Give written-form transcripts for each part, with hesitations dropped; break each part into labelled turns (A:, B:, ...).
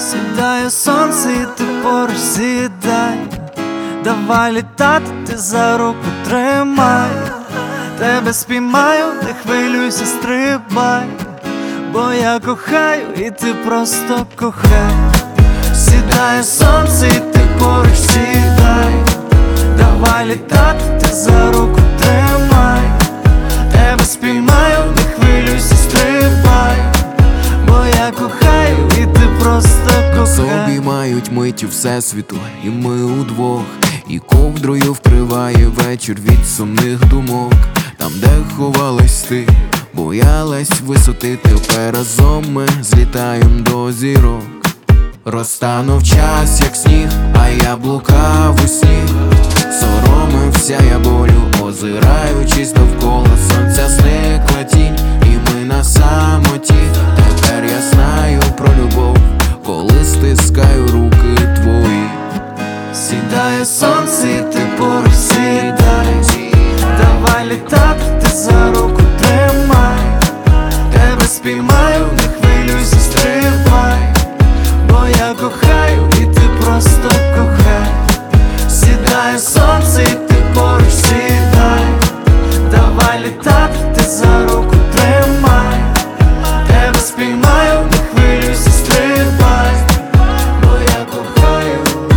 A: Сідає сонце і ти поруч сідай, давай літати, ти за руку тримай. Тебе спіймаю, не хвилюйся, стрибай, бо я кохаю і ти просто кохай. Сідає сонце і ти поруч сідай, давай літати, ти за руку тримай. Тебе спіймаю, не хвилюйся, стрибай, бо я кохаю і ти просто кохай.
B: Обіймають миті всесвіту, і ми удвох, і ковдрою вкриває вечір від сумних думок. Там, де ховалась ти, боялась висоти, тепер разом ми злітаєм до зірок. Розтанув час, як сніг, а я блукав у сні. Соромився я болю, озираючись довкола. Сонця зникла тінь, і ми на самоті. Тепер я знаю про любов, коли стискаю руки твої.
A: Сідає сонце і ти поруч сідай, давай літати, ти за руку тримай. Тебе спіймаю, не хвилюйся, стрибай, бо я кохаю і ти просто кохай. Сідає сонце і ти поруч сідай, давай літати, ти за руку тримай. Тебе спіймаю, не хвилюйся, стрибай, бо я кохаю.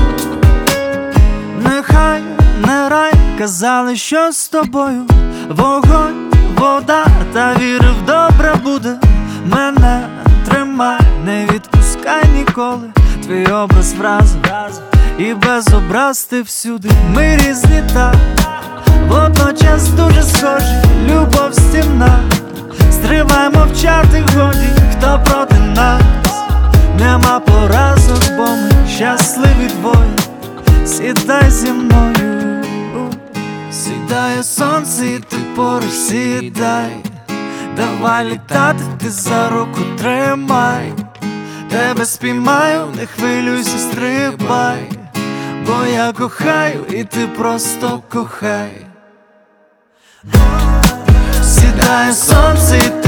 A: Нехай не рай, казали, що з тобою вогонь, вода, та вірив, добре буде. Мене тримай, не відпускай ніколи. Твій образ вразив, і без образ ти всюди. Ми різні, так, водночас дуже схожі. Любов стімна, стривай, мовчати годі. Хто проти нас, нема поразок, бо ми щасливі двоє. Сідай зі мною. Сідає сонце і ти поруч сідай, давай літати, ти за руку тримай. Тебе спіймаю, не хвилюйся, стрибай, бо я кохаю і ти просто кохай. Сідає сонце і